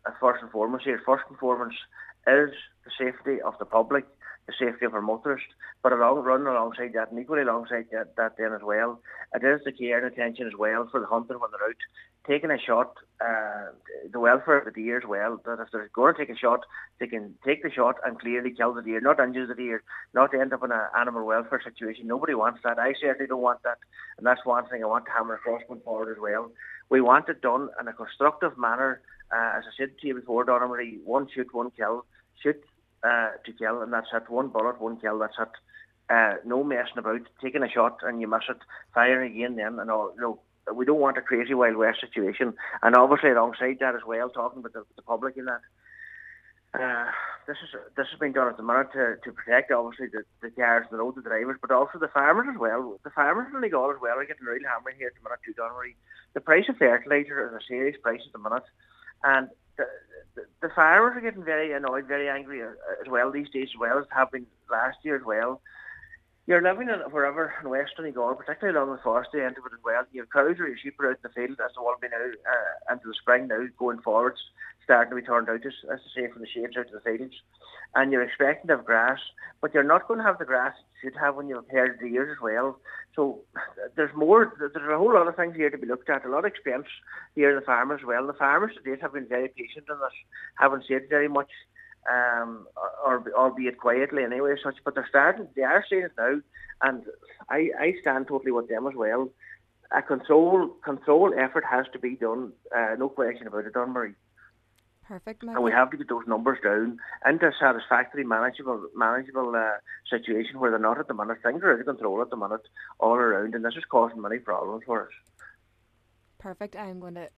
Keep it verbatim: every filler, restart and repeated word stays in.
uh, first and foremost here. First and foremost is the safety of the public, the safety of our motorists, but along running alongside that, and equally alongside that, that then as well, it is the care and attention as well for the hunter when they're out taking a shot, uh, the welfare of the deer as well, that if they're going to take a shot, they can take the shot and clearly kill the deer, not injure the deer, not end up in an animal welfare situation. Nobody wants that. I certainly don't want that, and that's one thing I want to hammer across going forward as well. We want it done in a constructive manner. Uh, as I said to you before, Donna Marie, one shoot, one kill, shoot uh, to kill, and that's it. One bullet, one kill, that's it. Uh, no messing about, taking a shot and you miss it, firing again then, and all. You know, we don't want a crazy Wild West situation. And obviously alongside that as well, talking about the, the public in that, uh, this is this has been done at the minute to, to protect obviously the, the cars, the road, the drivers, but also the farmers as well. The farmers in Donegal as well are getting really hammered here at the minute too, Donna Marie. The price of fertiliser is a serious price at the minute, and the, the, the farmers are getting very annoyed, very angry as well these days as well, as have been last year as well. You're living in wherever in West Donegal, particularly along the forestry end of it as well. Your cows or your sheep are out in the field, as they will be now, uh, into the spring now, going forwards, starting to be turned out, as, as to say, from the shades out to the fields. And you're expecting to have grass, but you're not going to have the grass you should have when you've herded the years as well. So there's more, there's a whole lot of things here to be looked at, a lot of expense here in the farmers as well. The farmers to date have been very patient on this, haven't said very much. Um, or, albeit quietly anyway, such, but they're starting, they are saying it now, and I, I stand totally with them as well. A control control effort has to be done, uh, no question about it, Donna Marie. Perfect, and we have to get those numbers down into a satisfactory, manageable, manageable uh, situation where they're not at the minute. Things are out of control at the minute all around, and this is causing many problems for us. Perfect. I'm going to